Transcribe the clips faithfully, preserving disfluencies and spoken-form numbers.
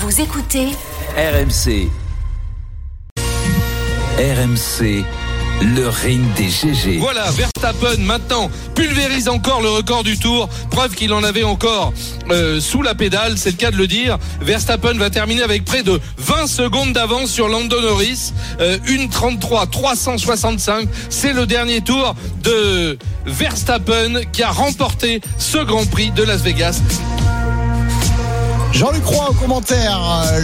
Vous écoutez R M C. R M C, le ring des G G. Voilà, Verstappen maintenant pulvérise encore le record du Tour. Preuve qu'il en avait encore euh, sous la pédale, c'est le cas de le dire. Verstappen va terminer avec près de vingt secondes d'avance sur Lando Norris. Euh, une trente-trois trois cent soixante-cinq. C'est le dernier tour de Verstappen qui a remporté ce Grand Prix de Las Vegas. Jean-Luc Roy au commentaire.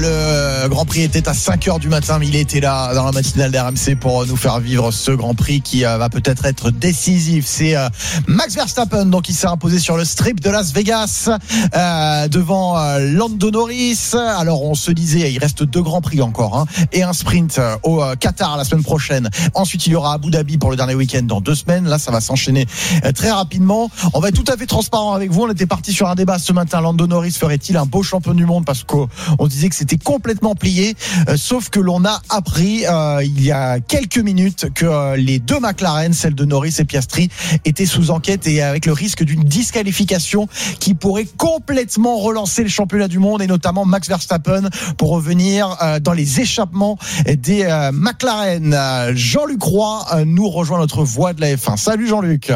Le Grand Prix était à cinq heures du matin, mais il était là dans la matinale d'R M C pour nous faire vivre ce Grand Prix qui va peut-être être décisif. C'est Max Verstappen donc qui s'est imposé sur le strip de Las Vegas euh, devant Lando Norris. Alors on se disait il reste deux Grands Prix encore hein, et un sprint au Qatar la semaine prochaine. Ensuite il y aura Abu Dhabi pour le dernier week-end dans deux semaines. Là ça va s'enchaîner très rapidement. On va être tout à fait transparent avec vous. On était parti sur un débat ce matin. Lando Norris ferait-il un beau champion du monde, parce qu'on disait que c'était complètement plié, euh, sauf que l'on a appris euh, il y a quelques minutes que euh, les deux McLaren, celle de Norris et Piastri, étaient sous enquête et avec le risque d'une disqualification qui pourrait complètement relancer le championnat du monde et notamment Max Verstappen pour revenir euh, dans les échappements des euh, McLaren. Euh, Jean-Luc Roy euh, nous rejoint, notre voix de la F un. Salut Jean-Luc.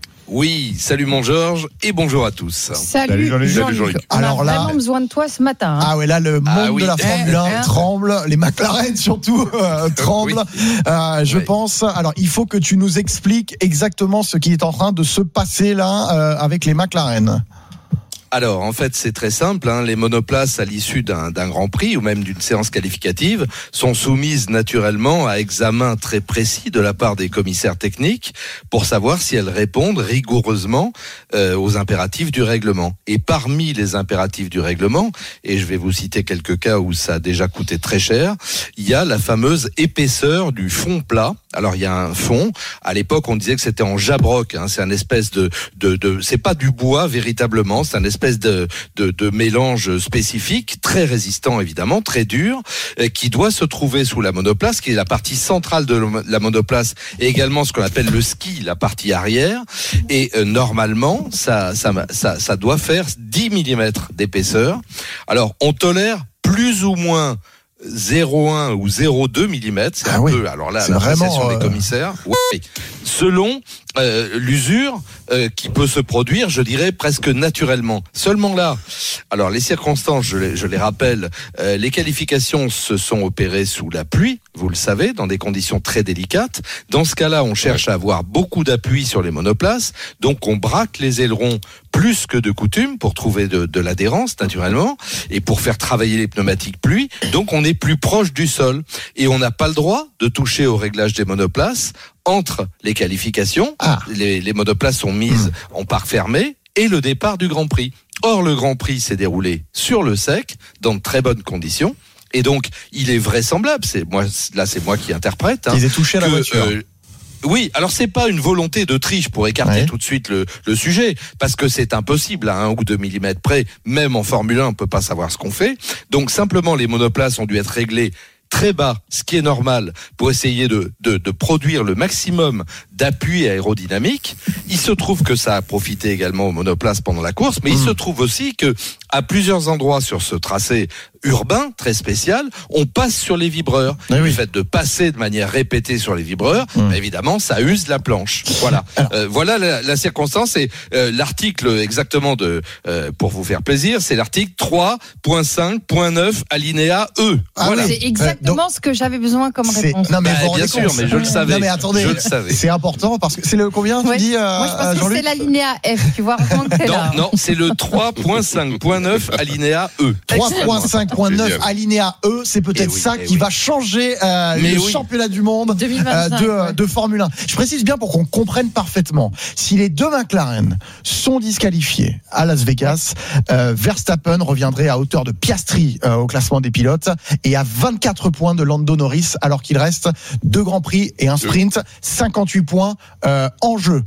Oui, salut mon Georges et bonjour à tous. Salut, Salut Jean-Luc. Jean-Luc. Jean-Luc. On Alors a là, vraiment besoin de toi ce matin. Hein. Ah ouais, là le monde Ah oui. de la Formule un hein. tremble, les McLaren surtout euh, tremblent. Oui. Euh, je Oui. pense. Alors il faut que tu nous expliques exactement ce qui est en train de se passer là euh, avec les McLaren. Alors, en fait, c'est très simple. Hein. Les monoplaces, à l'issue d'un, d'un Grand Prix ou même d'une séance qualificative, sont soumises naturellement à examen très précis de la part des commissaires techniques pour savoir si elles répondent rigoureusement euh, aux impératifs du règlement. Et parmi les impératifs du règlement, et je vais vous citer quelques cas où ça a déjà coûté très cher, il y a la fameuse épaisseur du fond plat. Alors, il y a un fond. À l'époque, on disait que c'était en jabroc. Hein. C'est un espèce de, de, de, c'est pas du bois véritablement. C'est un espèce de, de, de mélange spécifique, très résistant évidemment, très dur, euh, qui doit se trouver sous la monoplace, qui est la partie centrale de la monoplace, et également ce qu'on appelle le ski, la partie arrière. Et euh, normalement, ça, ça, ça, ça doit faire dix millimètres d'épaisseur. Alors, on tolère plus ou moins zéro virgule un ou zéro virgule deux millimètres, c'est ah un oui. peu, alors là, C'est l'appréciation vraiment, des euh... commissaires, oui. Selon euh, l'usure euh, qui peut se produire, je dirais presque naturellement. Seulement là, alors les circonstances, je les, je les rappelle, euh, les qualifications se sont opérées sous la pluie, vous le savez, dans des conditions très délicates. Dans ce cas-là, on cherche à avoir beaucoup d'appui sur les monoplaces, donc on braque les ailerons plus que de coutume pour trouver de, de l'adhérence naturellement et pour faire travailler les pneumatiques pluie. Donc on est plus proche du sol et on n'a pas le droit de toucher au réglage des monoplaces entre les qualifications. Ah. Les, les monoplaces sont mises mmh. en parc fermé et le départ du Grand Prix. Or le Grand Prix s'est déroulé sur le sec dans de très bonnes conditions. Et donc, il est vraisemblable, c'est moi, là c'est moi qui interprète. Hein, Ils aient touché à la que, voiture. Euh, Oui, alors c'est pas une volonté de triche pour écarter ouais. tout de suite le, le sujet, parce que c'est impossible à un ou deux millimètres près, même en Formule un, on peut pas savoir ce qu'on fait. Donc simplement, les monoplaces ont dû être réglées très bas, ce qui est normal, pour essayer de, de, de produire le maximum d'appui aérodynamique. Il se trouve que ça a profité également aux monoplaces pendant la course, mais mmh. il se trouve aussi que à plusieurs endroits sur ce tracé urbain très spécial, on passe sur les vibreurs. Oui, le oui. fait de passer de manière répétée sur les vibreurs, mmh. bah, évidemment, ça use la planche. Voilà, euh, voilà la, la circonstance. Et euh, l'article exactement de, euh, pour vous faire plaisir, c'est l'article trois point cinq point neuf alinéa E. Ah voilà. C'est exactement Donc, ce que j'avais besoin comme c'est... réponse. Non mais Bah, vous vous bien rendez sûr, compte. mais je le savais. Non mais attendez, Je le savais. c'est important parce que c'est le combien tu Ouais. dis euh, Moi je pense que Jean-Luc c'est l'alinéa F, tu vois, heureusement que t'es Non, là. non, c'est le trois point cinq point neuf alinéa E. trois point cinq point neuf alinéa E, c'est peut-être Eh oui, ça eh qui oui. va changer euh, Mais le oui. championnat du monde deux mille euh, vingt-cinq, de, ouais. de Formule un. Je précise bien pour qu'on comprenne parfaitement. Si les deux McLaren sont disqualifiés à Las Vegas, euh, Verstappen reviendrait à hauteur de Piastri euh, au classement des pilotes et à vingt-quatre points de Lando Norris, alors qu'il reste deux Grands Prix et un sprint, cinquante-huit points euh, en jeu.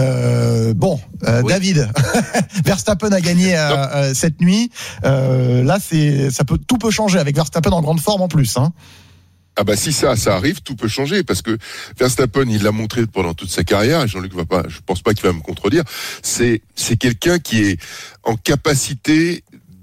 Euh, bon, euh, Oui. David, Verstappen a gagné euh, euh, cette nuit. Euh, là, c'est, ça peut, tout peut changer avec Verstappen en grande forme en plus. Hein. Ah bah si ça, ça arrive, tout peut changer parce que Verstappen, il l'a montré pendant toute sa carrière. Et Jean-Luc va pas, je pense pas qu'il va me contredire. C'est c'est quelqu'un qui est en capacité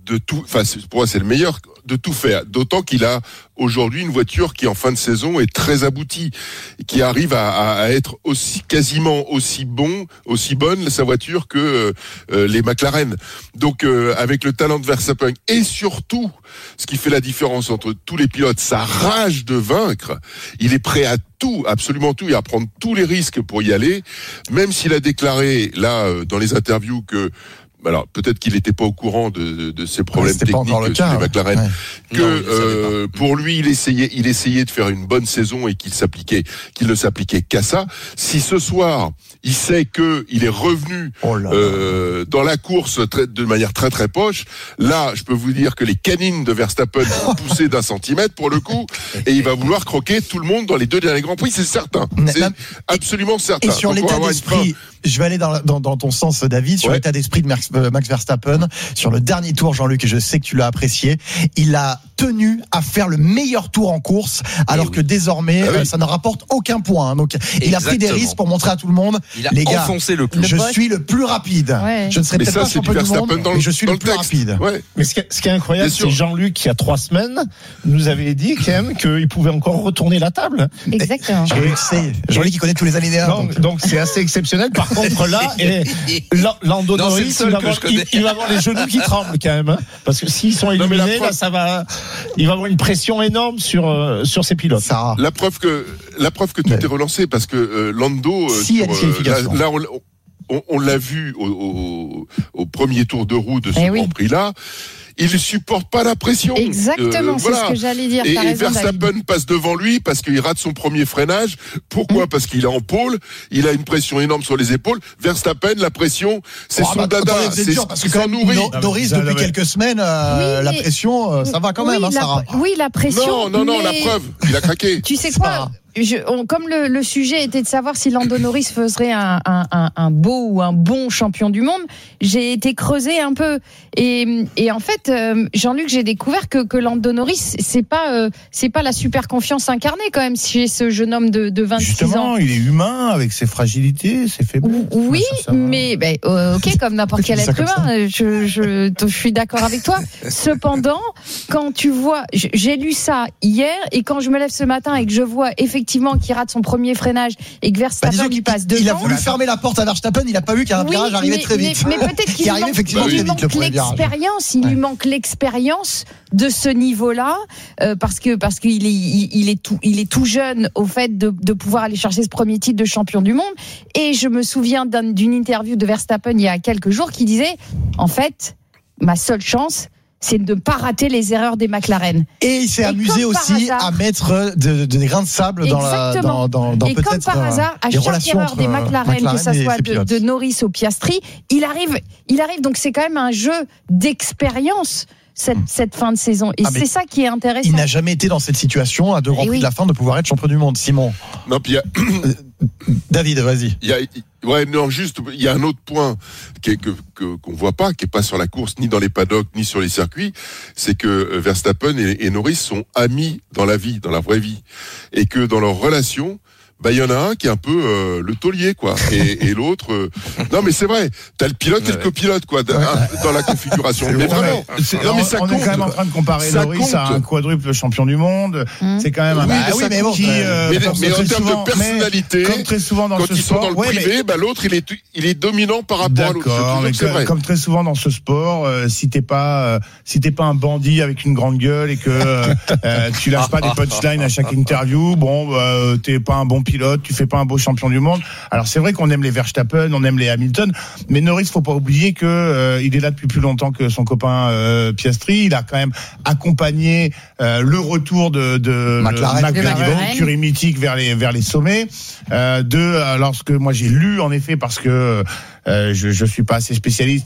de tout. Enfin, pour moi, c'est le meilleur de tout faire. D'autant qu'il a aujourd'hui une voiture qui en fin de saison est très aboutie, qui arrive à, à, à être aussi quasiment aussi bon, aussi bonne sa voiture que euh, les McLaren. Donc euh, avec le talent de Verstappen et surtout ce qui fait la différence entre tous les pilotes, sa rage de vaincre, il est prêt à tout, absolument tout, et à prendre tous les risques pour y aller, même s'il a déclaré là euh, dans les interviews que alors peut-être qu'il n'était pas au courant de, de, de ces problèmes ouais, techniques techniques sur les McLaren, ouais. que non, euh, pour lui il essayait, il essayait de faire une bonne saison et qu'il s'appliquait, qu'il ne s'appliquait qu'à ça. Si ce soir il sait que il est revenu oh là euh, dans la course très, de manière très très proche, là je peux vous dire que les canines de Verstappen vont pousser d'un centimètre pour le coup, et il va vouloir croquer tout le monde dans les deux derniers Grands Prix, c'est certain, c'est la, absolument et, certain. Et sur donc, l'état d'esprit, je vais aller dans, dans, dans ton sens, David, sur ouais. l'état d'esprit de Max, Max Verstappen, sur le dernier tour, Jean-Luc, et je sais que tu l'as apprécié, il a tenu à faire le meilleur tour en course, alors oui. que désormais, ah oui. euh, ça ne rapporte aucun point. Hein. Donc, Exactement. il a pris des risques pour montrer à tout le monde, il a les gars, enfoncé le clou. je le suis le plus rapide. Ouais. Je ne serai mais peut-être ça, pas champion du monde, dans le, mais je suis le, le plus texte. rapide. Ouais. Mais ce qui, est, ce qui est incroyable, c'est Jean-Luc, il y a trois semaines, nous avait dit quand même qu'il pouvait encore retourner la table. Exactement. Jean-Luc, c'est, Jean-Luc, il connaît tous les alinéas. Donc, donc. donc c'est assez exceptionnel. Par contre, là, et Lando Norris, il, il, il va avoir les genoux qui tremblent quand même, hein, parce que s'ils sont éliminés, non, preuve... là, ça va, il va avoir une pression énorme sur euh, sur ses pilotes. Ça. La preuve que la preuve que tout ouais. est relancé, parce que euh, Lando, euh, si, sur, euh, là, là on, on, on l'a vu au, au, au premier tour de roue de ce eh Grand oui. Prix là. Il ne supporte pas la pression. Exactement, euh, c'est voilà. ce que j'allais dire. Et, et Verstappen passe devant lui parce qu'il rate son premier freinage. Pourquoi ? mmh. Parce qu'il est en pôle, il a une pression énorme sur les épaules. Verstappen, la pression, c'est oh, son bah, dada, c'est, c'est parce que quand nourrit. No, Norris, depuis quelques semaines, euh, oui, la pression, euh, ça va quand oui, même, hein, la, Sarah. Oui, la pression. Non, non, non, mais... la preuve, il a craqué. Tu sais quoi ? Je, on, comme le, le sujet était de savoir si Lando Norris ferait un, un, un, un beau ou un bon champion du monde, j'ai été creusé un peu. Et, et en fait, euh, Jean-Luc, j'ai découvert que, que Lando Norris, c'est pas, euh, c'est pas la super confiance incarnée quand même chez ce jeune homme de, de vingt-six Justement, ans. Justement, il est humain avec ses fragilités, ses faiblesses. Oui, mais ben, euh, ok, comme n'importe quel être humain, je, je, je suis d'accord avec toi. Cependant, quand tu vois, j'ai lu ça hier, et quand je me lève ce matin et que je vois effectivement qui rate son premier freinage et que Verstappen bah, il passe devant. Il a voulu fermer la porte à Verstappen, il n'a pas vu qu'un oui, virage arrivait mais, très vite. Mais, mais peut-être qu'il lui manque, effectivement il très manque vite, l'expérience, il ouais. lui manque l'expérience de ce niveau-là, euh, parce que parce qu'il est il, il est tout il est tout jeune au fait de de pouvoir aller chercher ce premier titre de champion du monde. Et je me souviens d'un, d'une interview de Verstappen il y a quelques jours qui disait en fait ma seule chance, c'est de ne pas rater les erreurs des McLaren. Et il s'est et amusé aussi hasard, à mettre de, de, des grains de sable dans la, dans, dans, dans et peut-être comme par hasard, à chaque erreur des McLaren, McLaren que ça soit de, de Norris au Piastri, il arrive, il arrive. Donc c'est quand même un jeu d'expérience. Cette, cette fin de saison. Et ah c'est ça qui est intéressant. Il n'a jamais été dans cette situation à deux Grands Prix oui. de la fin de pouvoir être champion du monde, Simon. Non, puis il y a... David, vas-y. Il y a, ouais, non, juste, il y a un autre point qui est, que, que, qu'on voit pas, qui est pas sur la course, ni dans les paddocks, ni sur les circuits, c'est que Verstappen et, et Norris sont amis dans la vie, dans la vraie vie. Et que dans leur relation, bah, il y en a un qui est un peu euh, le taulier, quoi, et, et l'autre. Euh... Non, mais c'est vrai. T'as le pilote et le copilote, quoi, dans, dans la configuration. C'est mais vraiment. C'est, non, mais ça on compte. est quand même en train de comparer Norris compte. à un quadruple champion du monde. Mmh. C'est quand même un. Oui, bah, oui, mais bon. Qui, euh, mais, mais en termes de personnalité, comme très souvent dans quand ce ils sport, sont dans le ouais, privé, mais... bah l'autre, il est, il est dominant par rapport D'accord, à l'autre. Mais comme, comme très souvent dans ce sport, euh, si t'es pas, euh, si t'es pas un bandit avec une grande gueule et que euh, tu lâches pas des punchlines à chaque interview, bon, euh, t'es pas un bon pilote, tu fais pas un beau champion du monde. Alors c'est vrai qu'on aime les Verstappen, on aime les Hamilton, mais Norris, faut pas oublier que euh, il est là depuis plus longtemps que son copain euh, Piastri. Il a quand même accompagné euh, le retour de, de McLaren, McLaren curie mythique vers les vers les sommets. Euh, de euh, lorsque moi j'ai lu en effet parce que euh, je je suis pas assez spécialiste.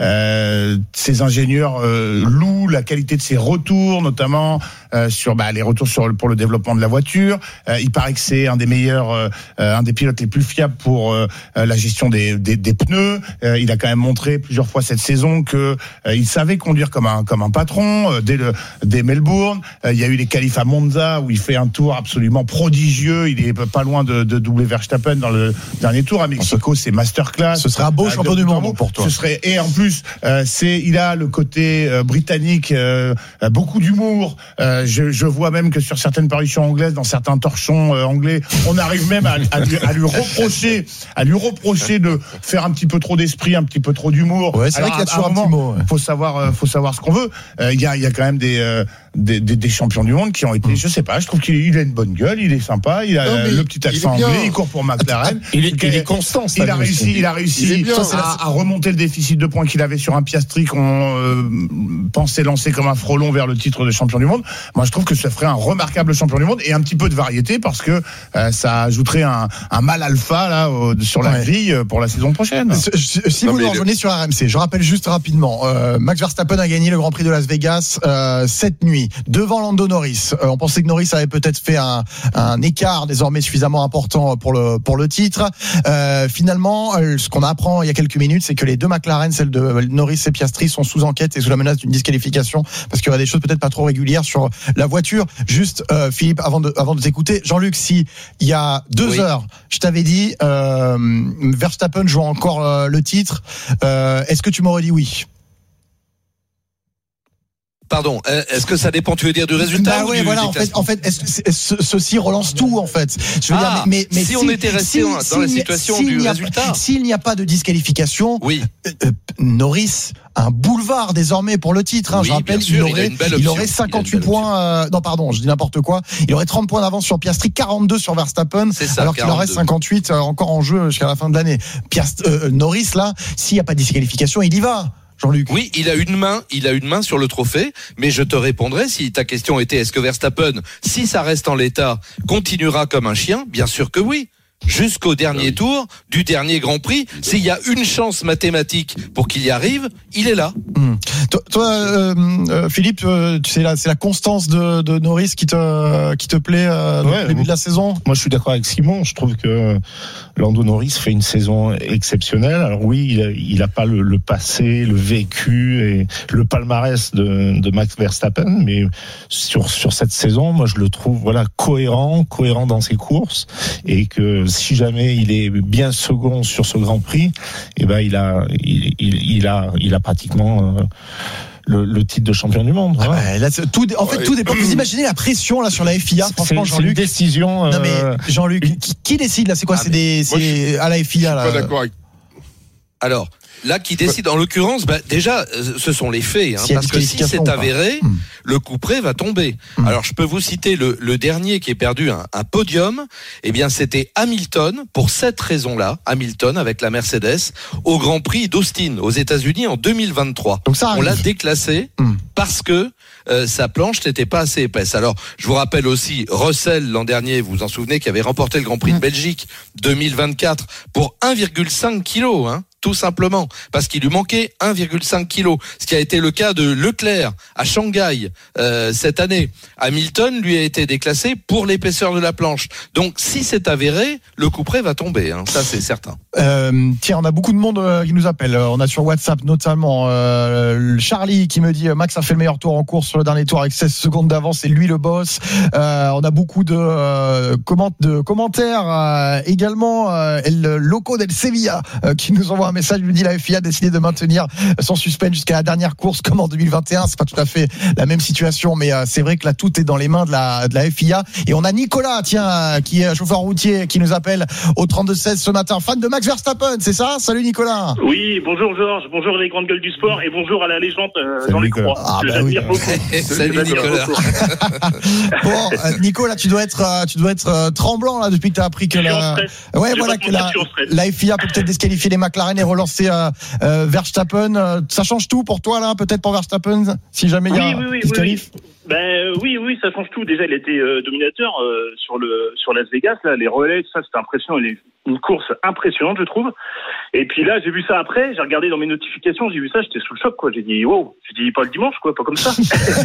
Euh, ces ingénieurs euh, louent la qualité de ses retours, notamment euh, sur bah, les retours sur pour le développement de la voiture. Euh, il paraît que c'est un des meilleurs, euh, un des pilotes les plus fiables pour euh, la gestion des, des, des pneus. Euh, il a quand même montré plusieurs fois cette saison que euh, il savait conduire comme un comme un patron. Euh, dès le dès Melbourne, euh, il y a eu les qualifs à Monza où il fait un tour absolument prodigieux. Il est pas loin de, de doubler Verstappen dans le dernier tour. À Mexico, c'est masterclass. Ce sera beau euh, champion du monde pour toi. Ce serait, et en plus, euh, c'est, il a le côté euh, britannique, euh, beaucoup d'humour. Euh, je, je vois même que sur certaines parutions anglaises, dans certains torchons euh, anglais, on arrive même à, à, lui, à lui reprocher, à lui reprocher de faire un petit peu trop d'esprit, un petit peu trop d'humour. Ouais, c'est Alors, vrai qu'il y a toujours un, un petit mot. Ouais. Faut savoir, euh, faut savoir ce qu'on veut. Il euh, y a, il y a quand même des, euh, des, des, des champions du monde qui ont été, mmh. je sais pas, je trouve qu'il il a une bonne gueule, il est sympa, il a non, le petit accent il anglais, il court pour McLaren. Il est, il est constant. Il a réussi, il a réussi à, à remonter le déficit de points qu'il avait sur un Piastri qu'on euh, pensait lancer comme un frelon vers le titre de champion du monde. Moi, je trouve que ça ferait un remarquable champion du monde et un petit peu de variété parce que euh, ça ajouterait un, un mâle alpha là au, sur la ouais. grille pour la saison prochaine. Si, si vous nous rejoignez le... sur R M C, je rappelle juste rapidement, euh, Max Verstappen a gagné le Grand Prix de Las Vegas euh, cette nuit devant Lando Norris. Euh, on pensait que Norris avait peut-être fait un, un écart désormais suffisamment important pour le pour le titre. Euh, finalement, euh, ce qu'on apprend il y a quelques minutes, c'est que les deux McLaren, celles de Norris et Piastri, sont sous enquête et sous la menace d'une disqualification parce qu'il y aura des choses peut-être pas trop régulières sur la voiture. Juste, euh, Philippe, avant de avant de t'écouter, Jean-Luc, si il y a deux oui. heures, je t'avais dit euh, Verstappen joue encore euh, le titre, euh, est-ce que tu m'aurais dit oui? Pardon, est-ce que ça dépend, tu veux dire, du résultat bah ou ouais, du, voilà, du en fait, en fait, est-ce, est-ce, ceci relance tout, en fait. Je veux ah, dire, mais, mais, mais si, si on était resté si, dans si, la situation si, du si résultat. S'il n'y a pas de disqualification, oui. euh, euh, Norris a un boulevard désormais pour le titre. Hein, oui, je rappelle, sûr, il, aurait, il, il aurait cinquante-huit points. Euh, non, pardon, je dis n'importe quoi. Il aurait trente points d'avance sur Piastri, quarante-deux sur Verstappen, ça, alors qu'il aurait cinquante-huit euh, encore en jeu jusqu'à la fin de l'année. Piast, euh, Norris, là, s'il n'y a pas de disqualification, il y va. Jean-Luc. Oui, il a une main, il a une main sur le trophée, mais je te répondrai si ta question était est-ce que Verstappen, si ça reste en l'état, continuera comme un chien? Bien sûr que oui. Jusqu'au dernier oui. tour du dernier Grand Prix, s'il y a une chance mathématique pour qu'il y arrive, il est là. Mmh. Toi, toi euh, euh, Philippe, euh, tu sais là, c'est la constance de, de Norris qui te qui te plaît euh, ouais, depuis le début de la saison. Moi, je suis d'accord avec Simon. Je trouve que Lando Norris fait une saison exceptionnelle. Alors oui, il a, il a pas le, le passé, le vécu et le palmarès de, de Max Verstappen, mais sur sur cette saison, moi, je le trouve voilà cohérent, cohérent dans ses courses et que si jamais il est bien second sur ce Grand Prix, eh ben il a, il, il, il a, il a pratiquement euh, le, le titre de champion du monde. Ah bah, là, tout, en fait, ouais. tout dépend. Vous imaginez la pression là sur la F I A, franchement, c'est, Jean-Luc. C'est une décision. Euh, non mais Jean-Luc, qui, qui décide là? C'est quoi? Ah, c'est des, c'est je, à la F I A là. Je suis pas d'accord avec. Alors. Là, qui décide, en l'occurrence, bah, déjà, ce sont les faits, hein, si parce que si c'est avéré, hum. le couperet va tomber. Hum. Alors, je peux vous citer le, le dernier qui est perdu un, un podium. Eh bien, c'était Hamilton, pour cette raison-là, Hamilton avec la Mercedes, au Grand Prix d'Austin, aux États-Unis, en deux mille vingt-trois. Donc ça On l'a déclassé hum. parce que euh, sa planche n'était pas assez épaisse. Alors, je vous rappelle aussi, Russell, l'an dernier, vous vous en souvenez, qui avait remporté le Grand Prix hum. de Belgique deux mille vingt-quatre pour un virgule cinq kilos, hein. Tout simplement, parce qu'il lui manquait un virgule cinq kilos, ce qui a été le cas de Leclerc à Shanghai euh, cette année. Hamilton lui a été déclassé pour l'épaisseur de la planche. Donc, si c'est avéré, le couperet va tomber, hein, ça c'est certain. Euh, tiens, on a beaucoup de monde euh, qui nous appelle. On a sur WhatsApp notamment euh, Charlie qui me dit euh, Max a fait le meilleur tour en course sur le dernier tour avec seize secondes d'avance, c'est lui le boss. Euh, on a beaucoup de, euh, comment, de commentaires euh, également. Euh, le Loco del Sevilla euh, qui nous envoie un message, lui dit la F I A a décidé de maintenir son suspense jusqu'à la dernière course comme en deux mille vingt et un. C'est pas tout à fait la même situation, mais euh, c'est vrai que là tout est dans les mains de la, de la F I A. Et on a Nicolas, tiens, qui est chauffeur routier, qui nous appelle au trente-deux seize ce matin, fan de Max Verstappen, c'est ça? Salut Nicolas. Oui, bonjour Georges, bonjour les grandes gueules du sport et bonjour à la légende euh, Jean-Luc Croix. Ah bah oui. Salut Nicolas. Bon, euh, Nicolas, tu dois être, euh, tu dois être euh, tremblant là depuis que tu as appris que la, ouais, je voilà que la, la F I A peut peut-être disqualifier les McLaren et relancer euh, euh, Verstappen. Euh, ça change tout pour toi là, peut-être pour Verstappen, si jamais il y a oui, oui, oui, disqualif. Oui, oui. Ben oui, oui, ça change tout. Déjà, il était euh, dominateur euh, sur le sur Las Vegas. Là, les relais, ça, c'était impressionnant. Il est une course impressionnante, je trouve. Et puis là, j'ai vu ça après. J'ai regardé dans mes notifications, j'ai vu ça, j'étais sous le choc, quoi. J'ai dit wow. J'ai dit pas le dimanche, quoi, pas comme ça.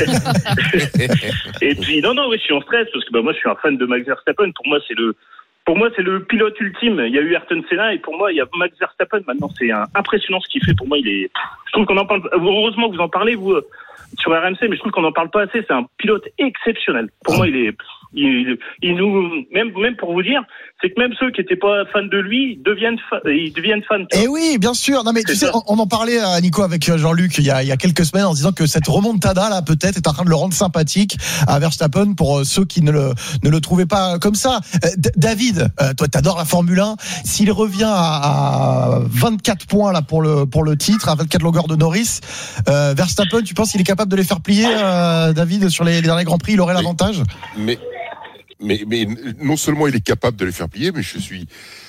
Et puis non, non, oui, je suis en stress parce que bah, moi, je suis un fan de Max Verstappen. Pour moi, c'est le Pour moi, c'est le pilote ultime. Il y a eu Ayrton Senna et pour moi, il y a Max Verstappen. Maintenant, c'est un, impressionnant ce qu'il fait. Pour moi, il est. Je trouve qu'on en parle. Heureusement que vous en parlez, vous, sur R M C, mais je trouve qu'on en parle pas assez. C'est un pilote exceptionnel. Pour moi, il est. Il, il nous, même, même pour vous dire, c'est que même ceux qui n'étaient pas fans de lui deviennent, fa- ils deviennent fans. Et oui, bien sûr. Non mais C'est tu sais, ça. on, on en parlait à Nico avec Jean-Luc il y a, il y a quelques semaines en disant que cette remontada là peut-être est en train de le rendre sympathique à Verstappen pour ceux qui ne le ne le trouvaient pas comme ça. Euh, D- David, euh, toi t'adores la Formule un. S'il revient à, à vingt-quatre points là pour le pour le titre, à vingt-quatre longueurs de Norris, euh, Verstappen, tu penses qu'il est capable de les faire plier, euh, David, sur les, les derniers grands prix, il aurait l'avantage? Mais, mais, mais non seulement il est capable de les faire plier, mais je suis,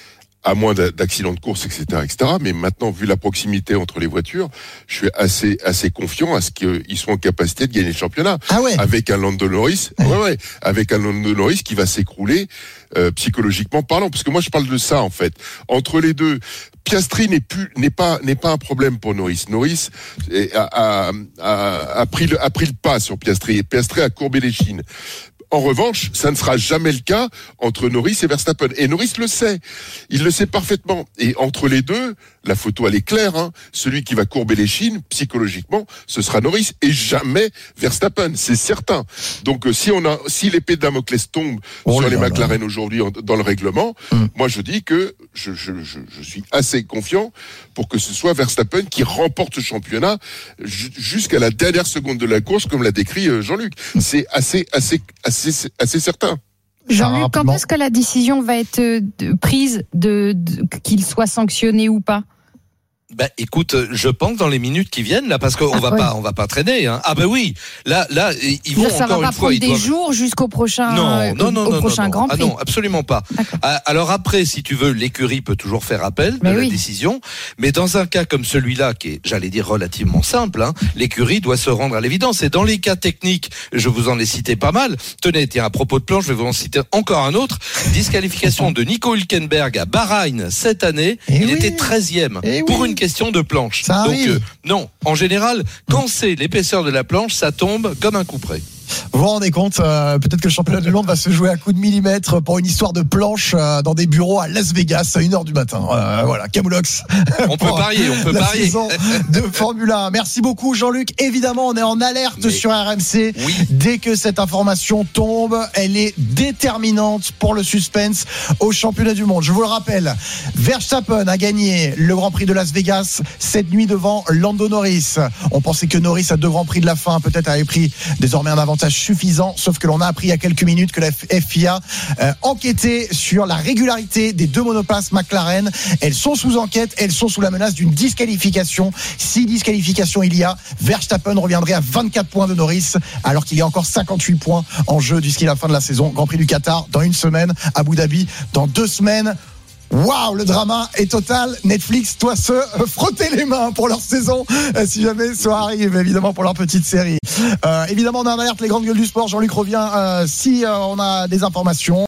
à moins d'a- d'accidents de course, et cetera, et cetera. Mais maintenant, vu la proximité entre les voitures, je suis assez, assez confiant à ce qu'ils soient en capacité de gagner le championnat. Ah ouais. Avec un Lando Norris, ouais, ouais, avec un Lando Norris qui va s'écrouler, euh, psychologiquement parlant. Parce que moi, je parle de ça, en fait. Entre les deux, Piastri n'est plus, n'est pas, n'est pas un problème pour Norris. Norris est- a, a, a, a pris le, a pris le pas sur Piastri. Et Piastri a courbé les chines. En revanche, ça ne sera jamais le cas entre Norris et Verstappen. Et Norris le sait. Il le sait parfaitement. Et entre les deux, la photo, elle est claire, hein. Celui qui va courber les chines, psychologiquement, ce sera Norris et jamais Verstappen. C'est certain. Donc, euh, si on a, si l'épée de Damoclès tombe Oh sur là les là. McLaren aujourd'hui en- dans le règlement, Mm. moi, je dis que je, je, je, je suis assez confiant pour que ce soit Verstappen qui remporte ce championnat ju- jusqu'à la dernière seconde de la course, comme l'a décrit euh, Jean-Luc. C'est assez, assez, assez, assez certain. Jean-Luc, quand rapidement. est-ce que la décision va être euh, de- prise de, de qu'il soit sanctionné ou pas? Ben, écoute, je pense dans les minutes qui viennent là, parce qu'on Ah, va ouais. pas, on va pas traîner. Hein. Ah ben oui, là, là, ils vont Ça va encore pas une fois. prendre Ils des doivent... jours jusqu'au prochain, Non, euh, non, non, au non, prochain non, Grand non. Prix. Ah non, absolument pas. D'accord. Ah, alors après, si tu veux, l'écurie peut toujours faire appel de Mais la oui. décision, mais dans un cas comme celui-là, qui est, j'allais dire, relativement simple, hein, l'écurie doit se rendre à l'évidence. Et dans les cas techniques, je vous en ai cité pas mal. Tenez, tiens, à propos de planche, je vais vous en citer encore un autre. Disqualification de Nico Hülkenberg à Bahreïn cette année. Eh Il oui. était treizième Eh pour oui. une question de planche. Ça Donc, arrive. euh, non, en général, quand c'est l'épaisseur de la planche, ça tombe comme un coup près. Vous vous rendez compte, euh, peut-être que le championnat du monde va se jouer à coups de millimètres pour une histoire de planche euh, dans des bureaux à Las Vegas à une heure du matin. Euh, voilà, Camoulox. On peut Pour parier, on peut la parier. saison de Formule un. Merci beaucoup Jean-Luc. Évidemment, on est en alerte Mais- sur R M C. Oui. Dès que cette information tombe, elle est déterminante pour le suspense au championnat du monde. Je vous le rappelle, Verstappen a gagné le Grand Prix de Las Vegas cette nuit devant Lando Norris. On pensait que Norris à deux Grands Prix de la fin peut-être avait pris désormais un avantage suffisant, sauf que l'on a appris il y a quelques minutes que la F I A euh, enquêtait sur la régularité des deux monoplaces McLaren. Elles sont sous enquête, elles sont sous la menace d'une disqualification. Si disqualification il y a, Verstappen reviendrait à vingt-quatre points de Norris, alors qu'il y a encore cinquante-huit points en jeu d'ici la fin de la saison. Grand Prix du Qatar dans une semaine, Abu Dhabi dans deux semaines. Waouh, le drama est total. Netflix doit se euh, frotter les mains pour leur saison, euh, si jamais ça arrive, évidemment, pour leur petite série. Euh, évidemment, on a en alerte les grandes gueules du sport. Jean-Luc revient euh, si euh, on a des informations.